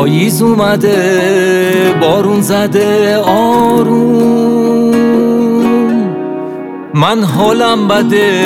پاییز اومده بارون زده آروم، من حالم بده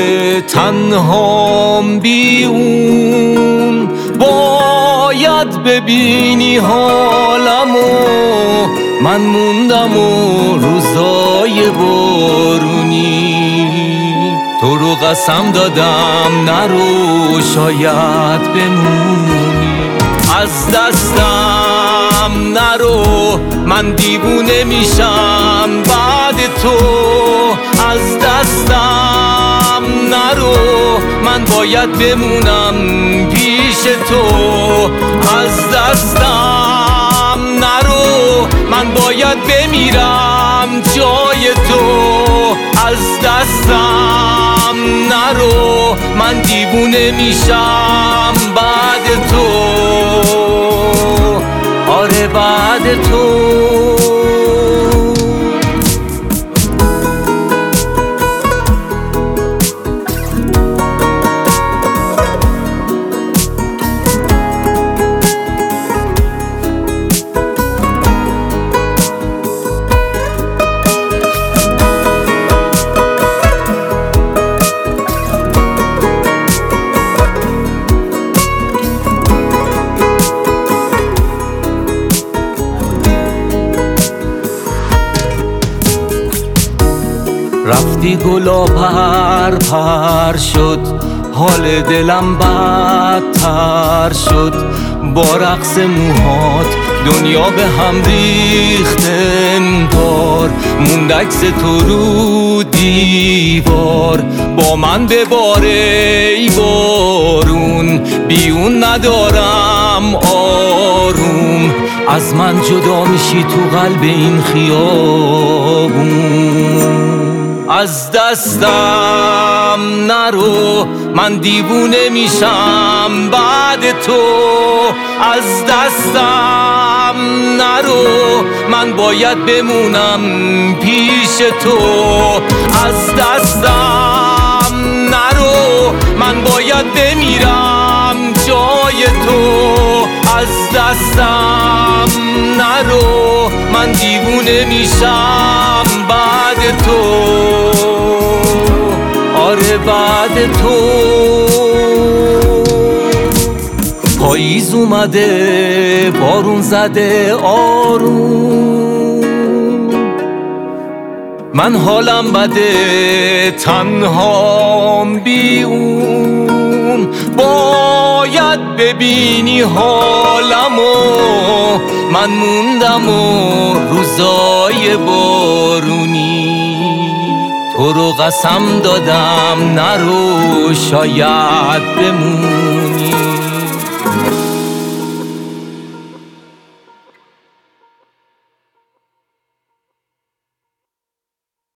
تنهام بی اون. باید ببینی حالمو، من موندم و روزای بارونی. تو رو قسم دادم نرو شاید بمونی. از دستم نرو من دیوونه میشم بعد تو. از دستم نرو من باید بمونم پیش تو. از دستم نرو من باید بمیرم جای تو. از دستم نرو من دیوونه میشم بعد تو. آره بعد تو. رفتی گلا پر شد، حال دلم بدتر شد. با رقص موهات دنیا به هم ریخت انگار. موند عکس تو رو دیوار، با من بباره ای بارون. بیون ندارم آروم، از من جدا میشی تو قلب این خیابون. از دستم نرو من دیوونه میشم بعد تو. از دستم نرو من باید بمونم پیش تو. از دستم نرو من باید بمیرم جای تو. از دستم نرو من دیوونه میشم بعد تو. آره بعد تو. پاییز اومده بارون زده آروم، من حالم بده تنهام بی اون. باید ببینی حالمو، من موندم و روزای بارونی. تو رو قسم دادم نرو شاید بمون.